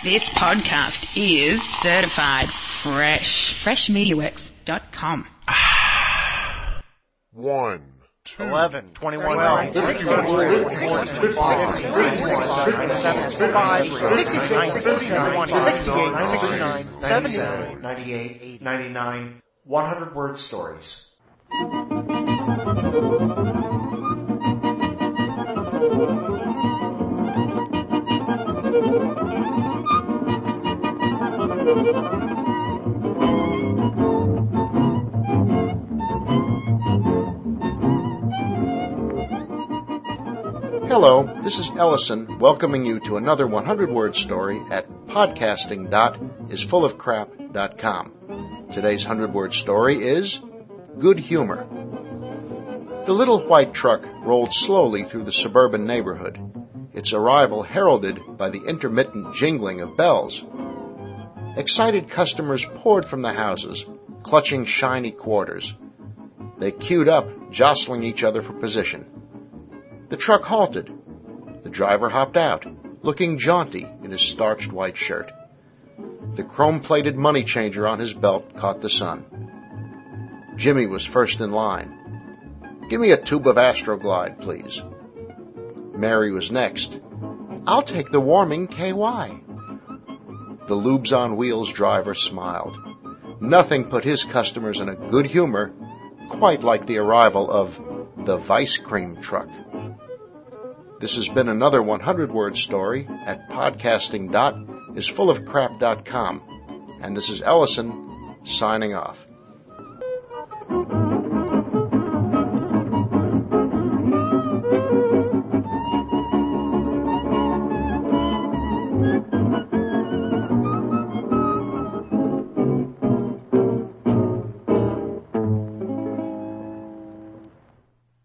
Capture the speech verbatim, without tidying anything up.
This podcast is certified fresh. fresh media works dot com. One. Two, eleven, twenty-one, twelve, fifty-one, fifty-four, fifty-five, sixty-six, sixty-seven, sixty-eight, sixty-nine, seventy-nine, ninety-eight, ninety-nine, one hundred word stories. Hello, this is Ellison welcoming you to another one hundred word story at podcasting dot is full of crap dot com. Today's one hundred word story is Good Humor. The little white truck rolled slowly through the suburban neighborhood, its arrival heralded by the intermittent jingling of bells. Excited customers poured from the houses, clutching shiny quarters. They queued up, jostling each other for position. The truck halted. The driver hopped out, looking jaunty in his starched white shirt. The chrome-plated money changer on his belt caught the sun. Jimmy was first in line. "Give me a tube of Astroglide, please." Mary was next. "I'll take the warming K Y." The Lubes on Wheels driver smiled. Nothing put his customers in a good humor quite like the arrival of the Vice Cream truck. This has been another one hundred word story at podcasting dot is full of crap dot com, and this is Ellison signing off.